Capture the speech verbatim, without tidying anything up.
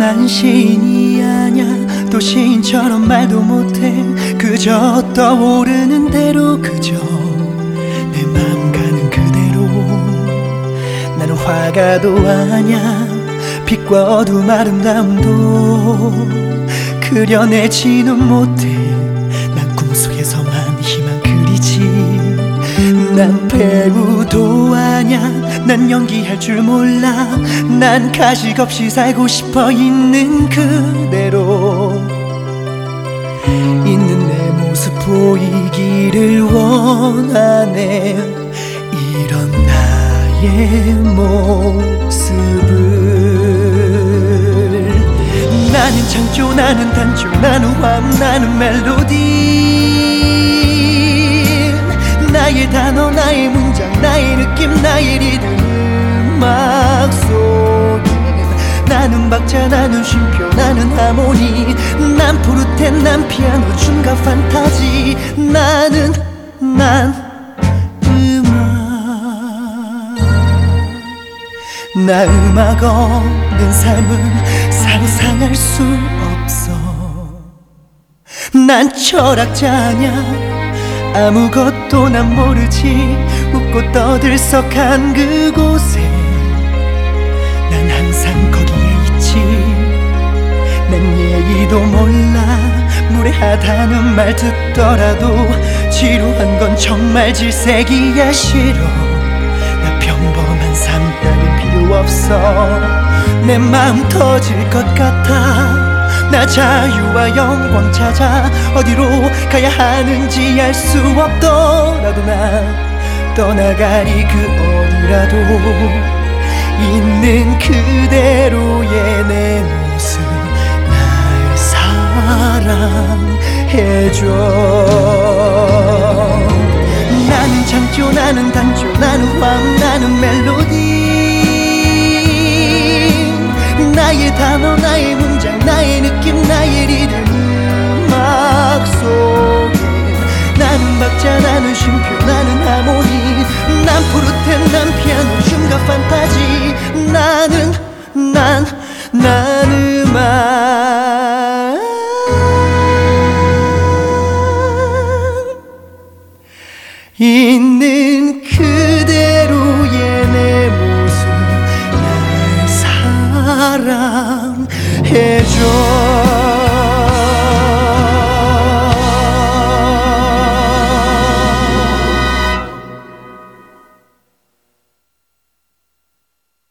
난 시인이 아냐, 또 시인처럼 말도 못해. 그저 떠오르는 대로, 그저 내 마음 가는 그대로. 나는 화가도 아냐, 빛과 어둠 아름다움도 그려내지는 못해. 난 꿈속에서만 희망 그리지. 난 배우도 아냐, 난 연기할 줄 몰라. 난 가식 없이 살고 싶어. 있는 그대로, 있는 내 모습 보이기를 원하네. 이런 나의 모습을. 나는 창조, 나는 단조, 나는 화음, 나는 멜로디. 나의 단어, 나의 문장, 나의 느낌, 나의 리듬. 음악 속에 나는 박자, 나는 쉼표, 나는 하모니. 난 포르테, 난 피아노, 중가 판타지. 나는 난 음악. 나 음악 없는 삶은 상상할 수 없어. 난 철학자냐, 아무것도 난 모르지. 웃고 떠들썩한 그곳에 난 항상 거기에 있지. 난 예의도 몰라. 무례하다는 말 듣더라도 지루한 건 정말 질색이야. 싫어. 나 평범한 삶 따윈 필요 없어. 내 마음 터질 것 같아. 나 자유와 영광 찾아 어디로 가야 하는지 알 수 없더라도 난 떠나가리. 그 어디라도 있는 그대로의 내 모습 날 사랑해줘. 나는 창조, 나는 단조, 나는 화음, 나는 멜로디. 나의 단어, 나의 문장, 나의 느낌, 나의 리듬. 음악 속에 나는 박자, 나는 쉼표, 나는 하모니. 난 포르테, 난 피아노, 중가 판타지. 나는 난, 난 음악. 이